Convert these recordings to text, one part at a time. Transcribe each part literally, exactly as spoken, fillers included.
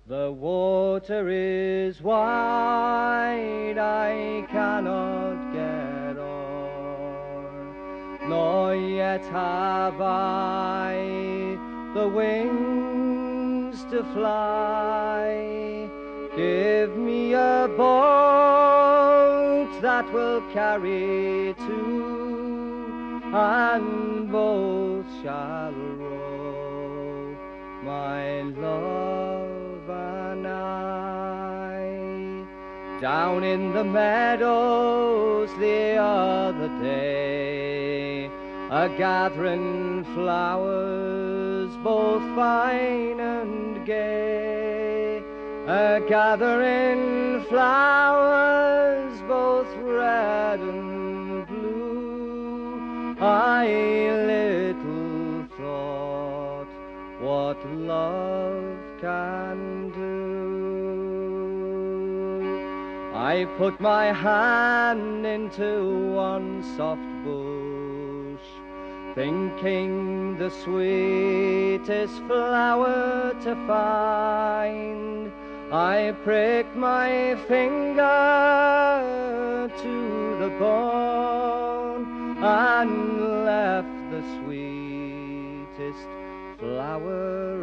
The water is wide, I cannot get on, nor yet have I the wings to fly. Give me a boat that will carry two, and both shall row, my love and I. Down in the meadows the other day, a gathering flowers both fine and gay, a gathering flowers both red and blue. I little thought what love can do. I put my hand into one soft bush, thinking the sweetest flower to find. I pricked my finger to the bone and left the sweetest flower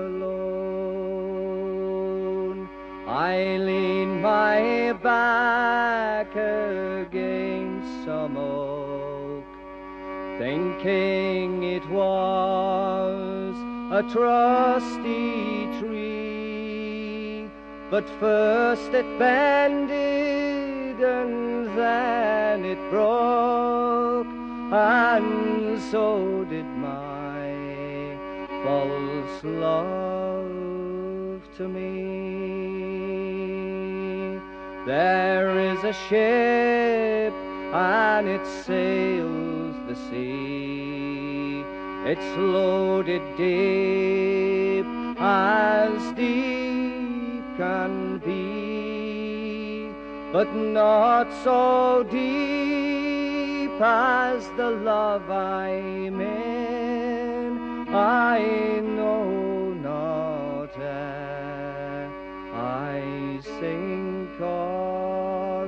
alone. I leaned my back against some oak, thinking it was a trusty tree, but first it bended and then it broke, and so did my false love to me. There is a ship and it sails the sea, it's loaded deep as deep can be, but not so deep as the love I'm in. I know not ere I sink or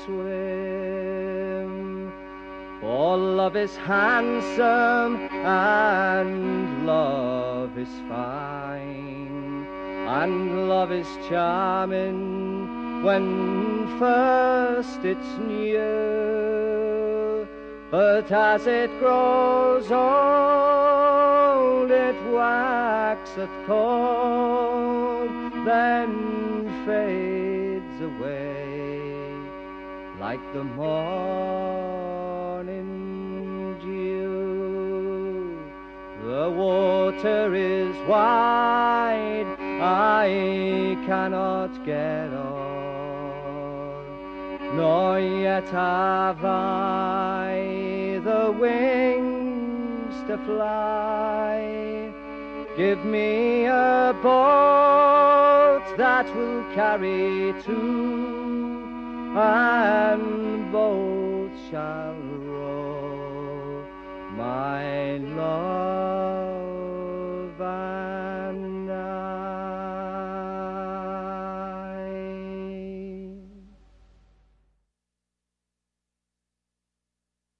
swim, for love is handsome and love is fine, and love is charming when first it's new, but as it grows old it waxeth cold, then fades away like the morning dew. The water is wide, I cannot get on, nor yet have I the wings to fly. Give me a boat that will carry two, and both shall row